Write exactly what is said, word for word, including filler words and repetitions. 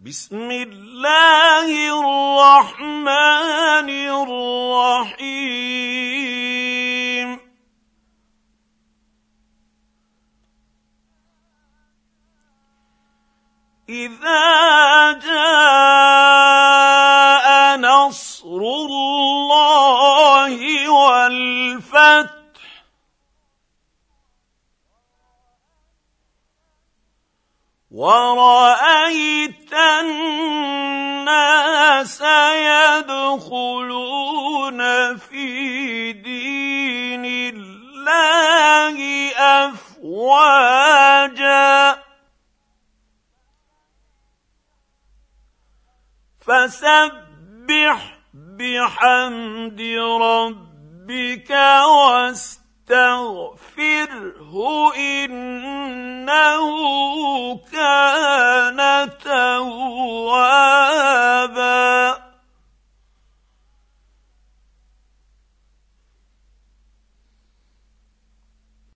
بسم الله الرحمن الرحيم إذا جاء نصر الله والفتح ورأيت الناس يدخلون في دين الله أفواجا فسبح بحمد ربك واستغفره إنه